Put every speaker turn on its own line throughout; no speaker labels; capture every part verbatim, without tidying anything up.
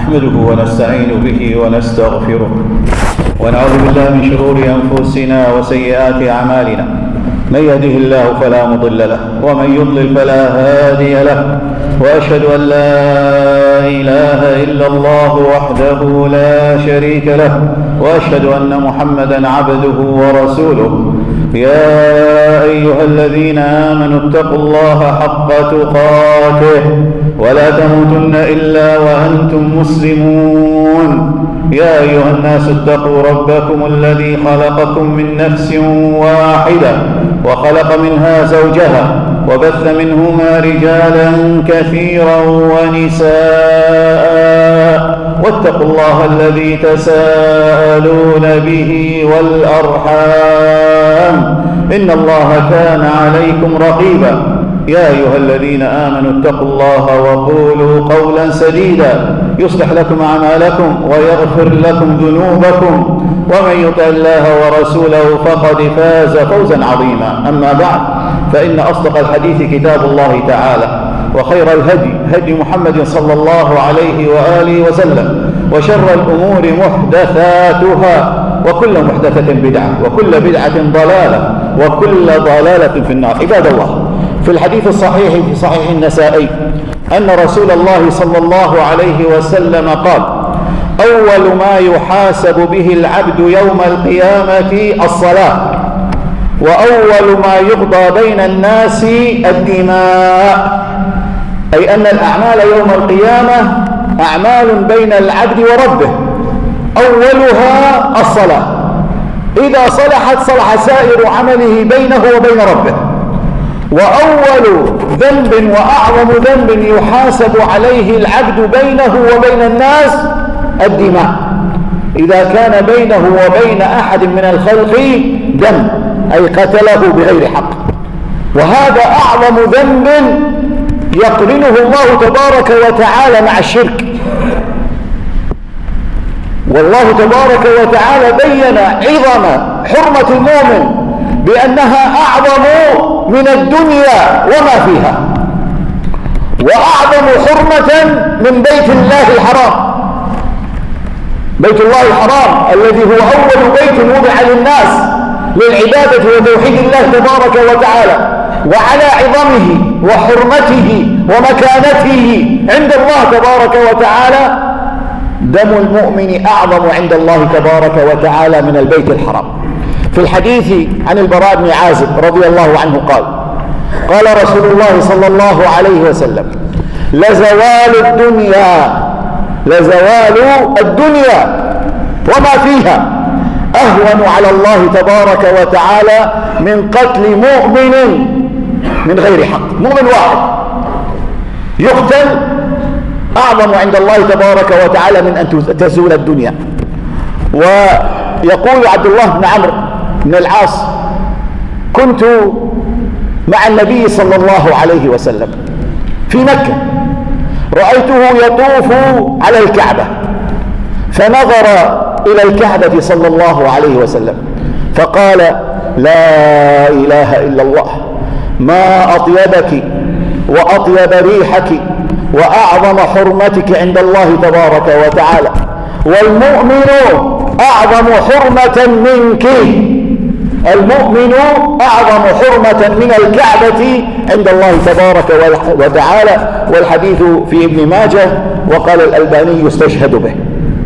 نحمده ونستعين به ونستغفره ونعوذ بالله من شرور أنفسنا وسيئات أعمالنا. من يهده الله فلا مضل له ومن يضلل فلا هادي له، وأشهد أن لا إله إلا الله وحده لا شريك له، وأشهد أن محمدا عبده ورسوله. يا أيها الذين آمنوا اتقوا الله حق تقاته ولا تموتن إلا وأنتم مسلمون. يا أيها الناس اتقوا ربكم الذي خلقكم من نفس واحدة وخلق منها زوجها وبث منهما رجالا كثيرا ونساء، واتقوا الله الذي تساءلون به والأرحام إن الله كان عليكم رقيبا. يا أيها الذين آمنوا اتقوا الله وقولوا قولا سديدا يصلح لكم أعمالكم ويغفر لكم ذنوبكم، ومن يطع الله ورسوله فقد فاز فوزا عظيما. أما بعد، فإن أصدق الحديث كتاب الله تعالى، وخير الهدي هدي محمد صلى الله عليه وآله وسلم، وشر الأمور محدثاتها، وكل محدثة بدعة، وكل بدعة ضلالة، وكل ضلالة في النار. عباد الله، في الحديث الصحيح في صحيح النسائي أن رسول الله صلى الله عليه وسلم قال: أول ما يحاسب به العبد يوم القيامة الصلاة، وأول ما يقضى بين الناس الدماء. أي أن الأعمال يوم القيامة أعمال بين العبد وربه، أولها الصلاة. إذا صلحت صلح سائر عمله بينه وبين ربه. وأول ذنب وأعظم ذنب يحاسب عليه العبد بينه وبين الناس الدماء، إذا كان بينه وبين أحد من الخلق دم، أي قتله بغير حق. وهذا أعظم ذنب يقرنه الله تبارك وتعالى مع الشرك. والله تبارك وتعالى بين عظم حرمة المؤمن بأنها أعظم من الدنيا وما فيها، وأعظم حرمة من بيت الله الحرام. بيت الله الحرام الذي هو أول بيت وضع للناس للعبادة وتوحيد الله تبارك وتعالى، وعلى عظمه وحرمته ومكانته عند الله تبارك وتعالى دم المؤمن أعظم عند الله تبارك وتعالى من البيت الحرام. في الحديث عن البراء بن عازب رضي الله عنه قال: قال رسول الله صلى الله عليه وسلم: لزوال الدنيا لزوال الدنيا وما فيها أهون على الله تبارك وتعالى من قتل مؤمن من غير حق. مؤمن واحد يقتل أعظم عند الله تبارك وتعالى من أن تزول الدنيا. ويقول عبد الله بن عمرو بن العاص: كنت مع النبي صلى الله عليه وسلم في مكة، رأيته يطوف على الكعبة، فنظر إلى الكعبة صلى الله عليه وسلم فقال: لا إله إلا الله، ما أطيبك وأطيب ريحك وأعظم حرمتك عند الله تبارك وتعالى، والمؤمن أعظم حرمة منك. المؤمن أعظم حرمة من الكعبة عند الله تبارك وتعالى. والحديث في ابن ماجه، وقال الألباني يستشهد به.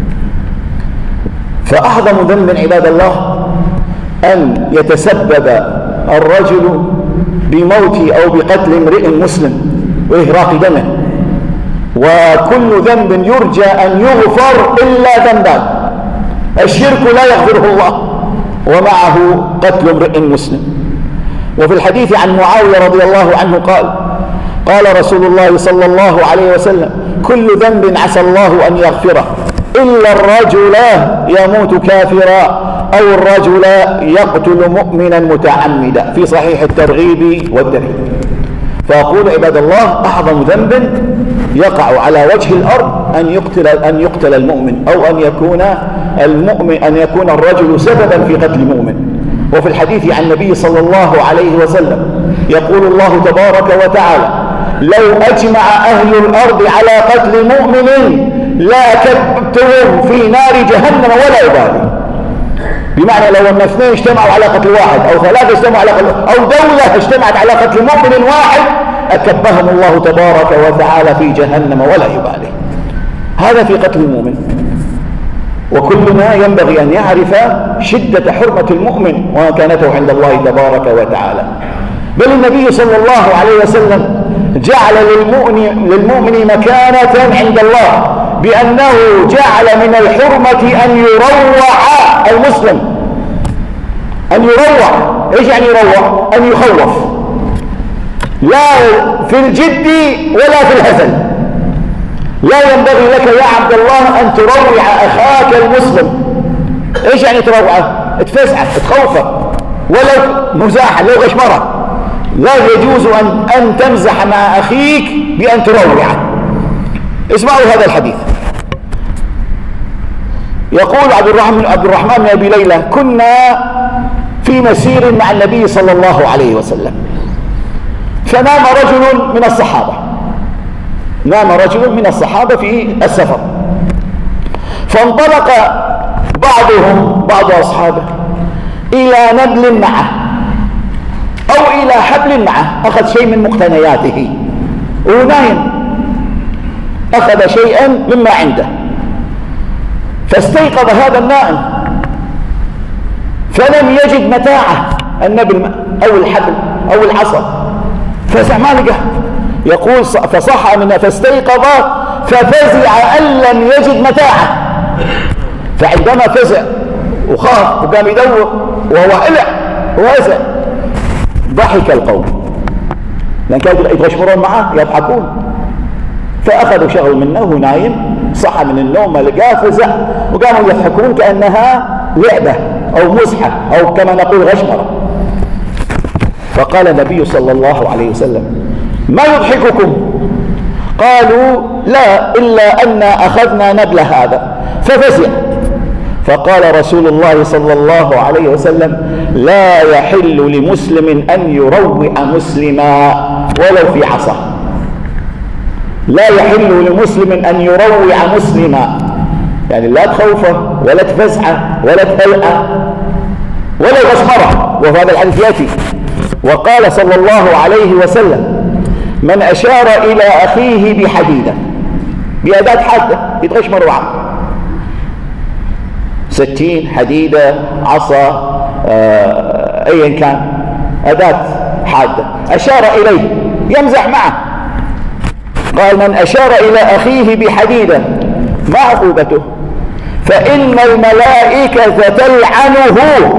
فأعظم ذنب عباد الله أن يتسبب الرجل بموت أو بقتل امرئ مسلم وإهراق دمه. وكل ذنب يرجى أن يغفر إلا ذنبان: الشرك لا يغفره الله، ومعه قتل امرئ مسلم. وفي الحديث عن معاوية رضي الله عنه قال: قال رسول الله صلى الله عليه وسلم: كل ذنب عسى الله أن يغفره إلا الرجل يموت كافرا أو الرجل يقتل مؤمنا متعمدا، في صحيح الترغيب والترهيب. فأقول عباد الله: أعظم ذنب يقع على وجه الأرض أن يقتل أن يقتل المؤمن، أو أن يكون المؤمن أن يكون الرجل سببا في قتل مؤمن. وفي الحديث عن النبي صلى الله عليه وسلم يقول الله تبارك وتعالى: لو أجمع أهل الأرض على قتل مؤمن لا أكل يحطهم في نار جهنم ولا يبالي. بمعنى لو أن اثنين اجتمعوا على قتل واحد أو ثلاثة اجتمعوا على قتل، أو دولة اجتمعت على قتل مؤمن واحد، أكبهم الله تبارك وتعالى في جهنم ولا يبالي. هذا في قتل المؤمن. وكلنا ينبغي أن يعرف شدة حرمة المؤمن ومكانته عند الله تبارك وتعالى. بل النبي صلى الله عليه وسلم جعل للمؤمن, للمؤمن مكانة عند الله بأنه جعل من الحرمة أن يروع المسلم. أن يروع، إيش يعني يروع؟ أن يخوف، لا في الجد ولا في الهزل. لا ينبغي لك يا عبد الله أن تروع أخاك المسلم. إيش يعني تروعه؟ تفزعه، تخوفه، ولو مزاحا، لو غشمره. لا يجوز أن, أن تمزح مع أخيك بأن تروعه. اسمعوا هذا الحديث. يقول عبد الرحمن, عبد الرحمن بن أبي ليلى: كنا في مسير مع النبي صلى الله عليه وسلم، فنام رجل من الصحابة نام رجل من الصحابة في السفر، فانطلق بعضهم بعض أصحابه إلى نبل معه أو إلى حبل معه، أخذ شيء من مقتنياته ونايم، أخذ شيئا مما عنده، فاستيقظ هذا النائم فلم يجد متاعه، النبل أو الحبل أو العصا، فزع ما لقاه. يقول فصح منها فاستيقظ ففزع أن لم يجد متاعه. فعندما فزع وخاف وقام يدور وهو قلع وهزع، ضحك القوم، لأن كانوا يتغشمرون معه يضحكون، فأخذوا شغل منه وهو نايم، صح من النوم ما لقاه، فزع وقاموا يضحكون كأنها لعبة أو مزحة أو كما نقول غشمرة. فقال النبي صلى الله عليه وسلم: ما يضحككم؟ قالوا: لا، إلا أن أخذنا نبل هذا. ففزع. فقال رسول الله صلى الله عليه وسلم: لا يحل لمسلم أن يروع مسلما ولو في عصا. لا يحل لمسلم أن يروع مسلما، يعني لا تخوفه ولا تفزعه ولا تهيئه ولا غشمره. وهذا الحديث يأتي. وقال صلى الله عليه وسلم: من أشار إلى أخيه بحديدة، بأداة حادة يتغشمر معه، سكين، حديدة، عصا، آه، أيا كان، أداة حادة، أشار إليه يمزح معه. قال: من أشار إلى أخيه بحديدة ما عقوبته؟ فإن الملائكة تلعنه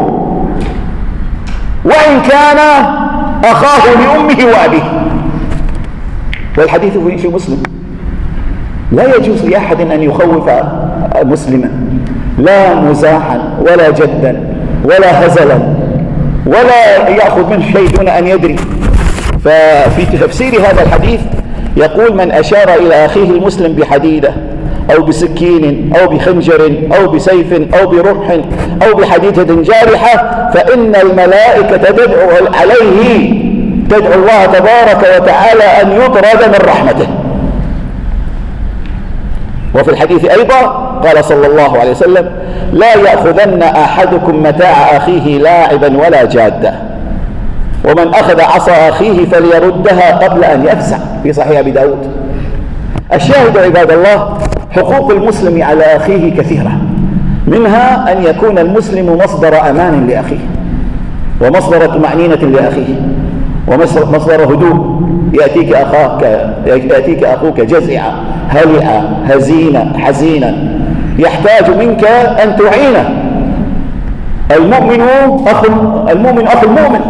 وإن كان أخاه لأمه وأبيه. والحديث في مسلم. لا يجوز لأحد أن يخوف مسلما، لا مزاحا ولا جدا ولا هزلا ولا يأخذ منه شيء دون أن يدري. ففي تفسير هذا الحديث يقول: من أشار إلى أخيه المسلم بحديدة أو بسكين أو بخنجر أو بسيف أو برمح أو بحديدة جارحة فإن الملائكة تدعو عليه، تدعو الله تبارك وتعالى أن يطرد من رحمته. وفي الحديث أيضا قال صلى الله عليه وسلم: لا يأخذن أحدكم متاع أخيه لاعبا ولا جادا، ومن أخذ عصا أخيه فليردها قبل أن يفزع، في صحيح أبي داود. الشاهد عباد الله: حقوق المسلم على أخيه كثيرة، منها أن يكون المسلم مصدر أمان لأخيه، ومصدر طمأنينة لأخيه، ومصدر هدوء. يأتيك أخاك يأتيك أخوك جزعا هلعا هزينا حزينا، يحتاج منك أن تعينه. المؤمن أخو المؤمن أخو المؤمن،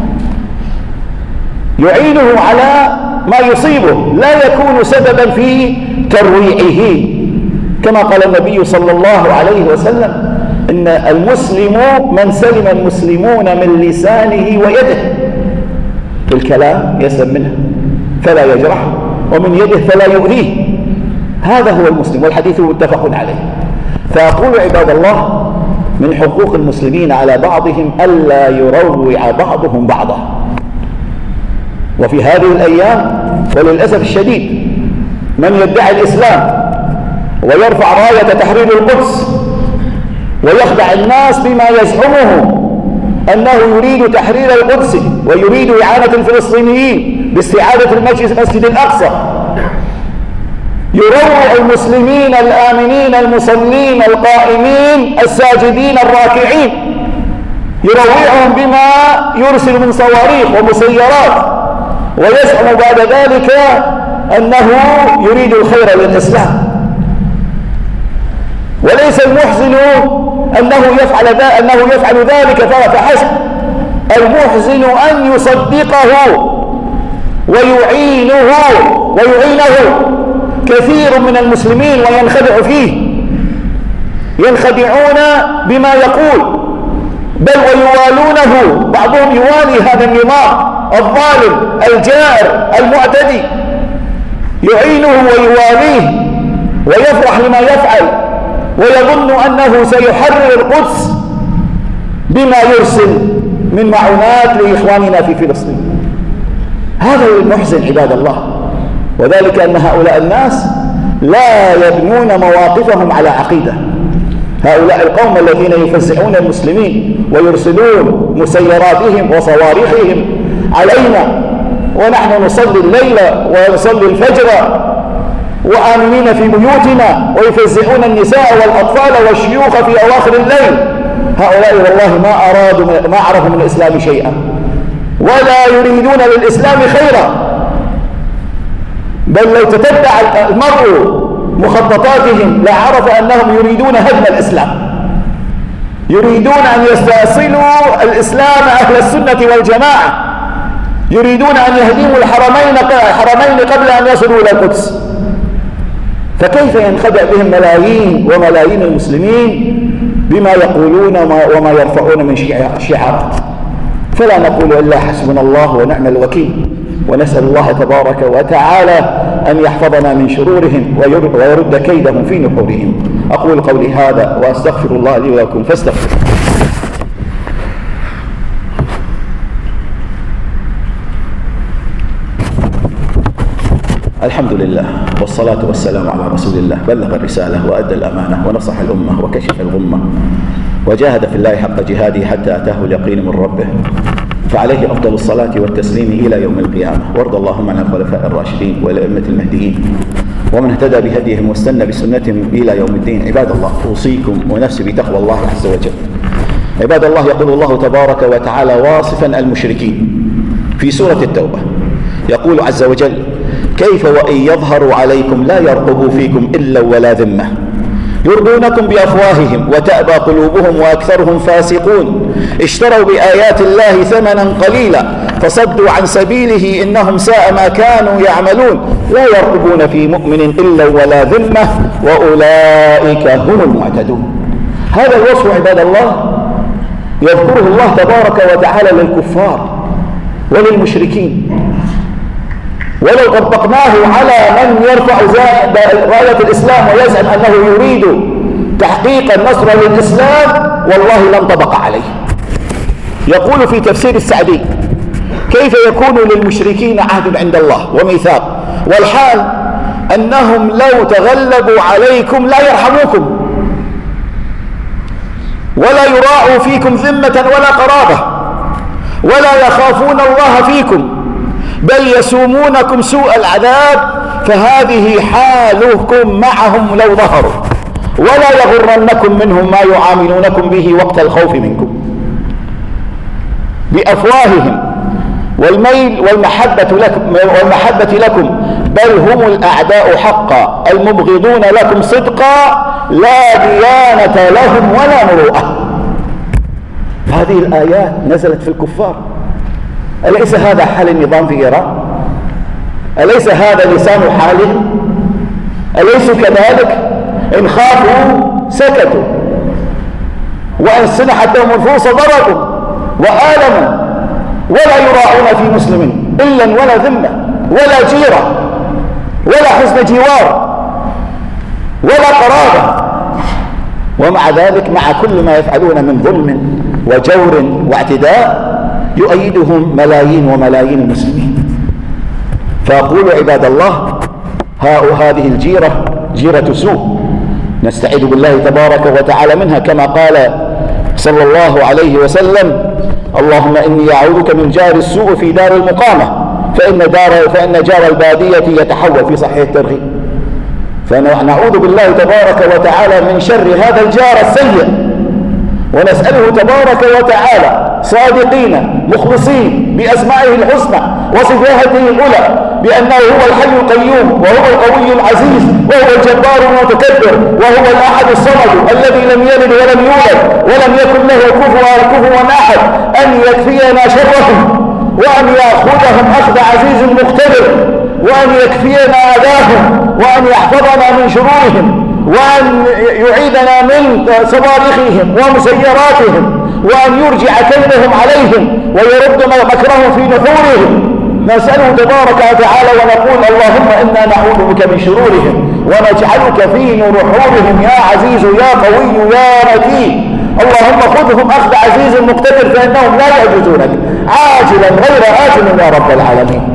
يعينه على ما يصيبه، لا يكون سببا في ترويعه، كما قال النبي صلى الله عليه وسلم: إن المسلم من سلم المسلمون من لسانه ويده. بالكلام يسلم منه فلا يجرح، ومن يده فلا يؤذيه. هذا هو المسلم، والحديث متفق عليه. فأقول عباد الله: من حقوق المسلمين على بعضهم ألا يروع بعضهم بعضا. وفي هذه الأيام وللأسف الشديد من يدعي الإسلام ويرفع راية تحرير القدس ويخدع الناس بما يزعمه أنه يريد تحرير القدس ويريد إعانة الفلسطينيين باستعادة المسجد الأقصى، يروع المسلمين الآمنين المصلين القائمين الساجدين الراكعين، يروعهم بما يرسل من صواريخ ومسيرات، ويزعم بعد ذلك أنه يريد الخير للإسلام. وليس المحزن أنه يفعل, أنه يفعل ذلك فحسب، المحزن أن يصدقه ويعينه ويعينه كثير من المسلمين وينخدع فيه، ينخدعون بما يقول، بل ويوالونه، بعضهم يوالي هذا النظام الظالم الجائر المعتدي، يعينه ويواليه ويفرح لما يفعل، ويظن أنه سيحرر القدس بما يرسل من معونات لإخواننا في فلسطين. هذا المحزن عباد الله، وذلك أن هؤلاء الناس لا يبنون مواقفهم على عقيدة. هؤلاء القوم الذين يفزعون المسلمين ويرسلون مسيراتهم وصواريخهم علينا ونحن نصلي الليل ونصلي الفجر وآمنين في بيوتنا، ويفزعون النساء والأطفال والشيوخ في أواخر الليل، هؤلاء والله ما أرادوا ما عرفوا من الإسلام شيئا ولا يريدون للإسلام خيرا. بل لو تتبع المرء مخططاتهم لعرف أنهم يريدون هدم الإسلام، يريدون أن يستأصلوا الإسلام أهل السنة والجماعة، يريدون أن يهدموا الحرمين حرمين قبل أن يصلوا إلى القدس. فكيف ينخدع بهم ملايين وملايين المسلمين بما يقولون وما يرفعون من شعارات؟ فلا نقول إلا حسبنا الله ونعم الوكيل، ونسأل الله تبارك وتعالى أن يحفظنا من شرورهم ويرد كيدهم في نحورهم. أقول قولي هذا وأستغفر الله لي ولكم فاستغفروا. الحمد لله والصلاة والسلام على رسول الله، بلغ الرسالة وأدى الأمانة ونصح الأمة وكشف الغمة وجاهد في الله حق جهاده حتى أتاه اليقين من ربه، فعليه أفضل الصلاة والتسليم إلى يوم القيامة. وارض اللهم عن الخلفاء الراشدين والأئمة المهديين ومن اهتدى بهديهم واستنى بسنتهم إلى يوم الدين. عباد الله، أوصيكم ونفسي بتقوى الله عز وجل. عباد الله، يقول الله تبارك وتعالى واصفا المشركين في سورة التوبة، يقول عز وجل: كيف وإن يظهروا عليكم لا يرقبوا فيكم إلا ولا ذمة يرضونكم بأفواههم وتأبى قلوبهم وأكثرهم فاسقون اشتروا بآيات الله ثمنا قليلا فصدوا عن سبيله إنهم ساء ما كانوا يعملون لا يرقبون في مؤمن إلا ولا ذمة وأولئك هم المعتدون. هذا الوصف عباد الله يذكره الله تبارك وتعالى للكفار وللمشركين، ولو طبقناه على من يرفع راية الإسلام ويزعم أنه يريد تحقيق النصر للإسلام والله لم طبق عليه. يقول في تفسير السعدي: كيف يكون للمشركين عهد عند الله وميثاق والحال أنهم لو تغلبوا عليكم لا يرحموكم ولا يراعوا فيكم ذمة ولا قرابة ولا يخافون الله فيكم بل يسومونكم سوء العذاب، فهذه حالكم معهم لو ظهروا، ولا يغرنكم منهم ما يعاملونكم به وقت الخوف منكم بأفواههم والميل والمحبة لكم, والمحبة لكم بل هم الأعداء حقا المبغضون لكم صدقا لا ديانة لهم ولا مروءة. هذه الآيات نزلت في الكفار. أليس هذا حال النظام في إيران؟ أليس هذا لسان حالهم؟ أليسوا كذلك؟ إن خافوا سكتوا، وإن سنحت لهم الفرصة ضربوا وآلموا، ولا يراعون في مسلم إلا ولا ذمة ولا جيرة ولا حسن جوار ولا قرابة. ومع ذلك مع كل ما يفعلون من ظلم وجور واعتداء يؤيدهم ملايين وملايين المسلمين. فأقول عباد الله: هذه الجيرة جيرة سوء نستعيذ بالله تبارك وتعالى منها، كما قال صلى الله عليه وسلم: اللهم إني أعوذك من جار السوء في دار المقامة، فإن, دار فإن جار البادية يتحول، في صحيح الترغيب. فنعوذ بالله تبارك وتعالى من شر هذا الجار السيء، ونسأله تبارك وتعالى صادقين مخلصين بأسمائه الحسنى وصفاته العلى بأنه هو الحي القيوم، وهو القوي العزيز، وهو الجبار المتكبر، وهو الأحد الصمد الذي لم يلد ولم يولد ولم يكن له كفوا أحد، أن يكفينا شرهم، وأن يأخذهم أخذ عزيز مقتدر، وأن يكفينا أذاهم، وأن يحفظنا من شرورهم، وأن يعيدنا من صواريخهم ومسيراتهم، وأن يرجع كيدهم عليهم ويرد مكرهم في نحورهم. نسأله تبارك وتعالى ونقول: اللهم إنا نعوذ بك من شرورهم ونجعلك في نحورهم يا عزيز يا قوي يا متين. اللهم خذهم أخذ عزيز مقتدر فإنهم لا يعجزونك عاجلا غير آجل يا رب العالمين.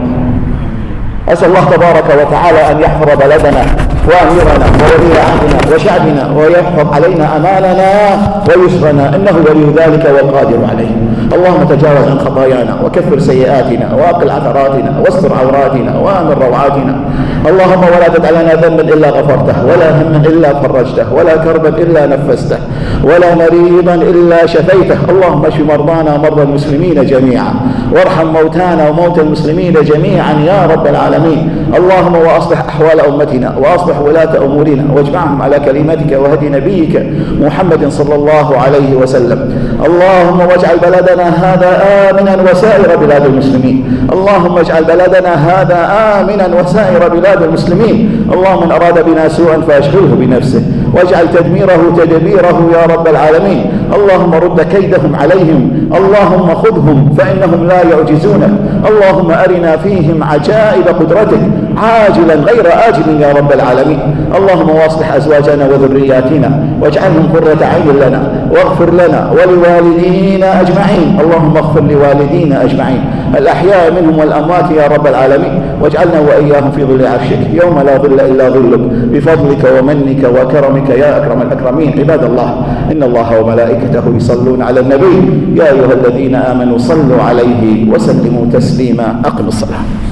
أسأل الله تبارك وتعالى أن يحفظ بلدنا وأميرنا وولي عهدنا وشعبنا، ويحفظ علينا أمالنا ويسرنا، إنه ولي ذلك والقادر عليه. اللهم تجاوز عن خطايانا وكفر سيئاتنا وأقل عثراتنا واستر عوراتنا وآمن روعاتنا. اللهم ولا تدع لنا ذنبا إلا غفرته، ولا هما إلا فرجته، ولا كربا إلا نفسته، ولا مريضا إلا شفيته. اللهم اشف مرضانا ومرضى المسلمين جميعا، وارحم موتانا وموتى المسلمين جميعا يا رب العالمين. اللهم وأصلح أحوال أمتنا وأصلح ولاة أمورنا، واجمعهم على كلمتك وهدي نبيك محمد صلى الله عليه وسلم. اللهم واجعل بلدنا هذا آمنا وسائر بلاد المسلمين. اللهم اجعل بلدنا هذا آمنا وسائر بلاد المسلمين. اللهم من أراد بنا سوءا فأشغله بنفسه، واجعل تدميره تدبيره يا رب العالمين. اللهم رد كيدهم عليهم، اللهم خذهم فإنهم لا يعجزونك. اللهم أرنا فيهم عجائب قدرتك عاجلا غير آجل يا رب العالمين. اللهم واصلح أزواجنا وذرياتنا واجعلهم قرة عين لنا، واغفر لنا ولوالدينا أجمعين. اللهم اغفر لوالدينا أجمعين الأحياء منهم والأموات يا رب العالمين، واجعلنا وإياهم في ظل عرشك يوم لا ظل إلا ظلك، بفضلك ومنك وكرمك يا أكرم الأكرمين. عباد الله، إن الله وملائكته يصلون على النبي، يا أيها الذين آمنوا صلوا عليه وسلموا تسليما. أقم الصلاة.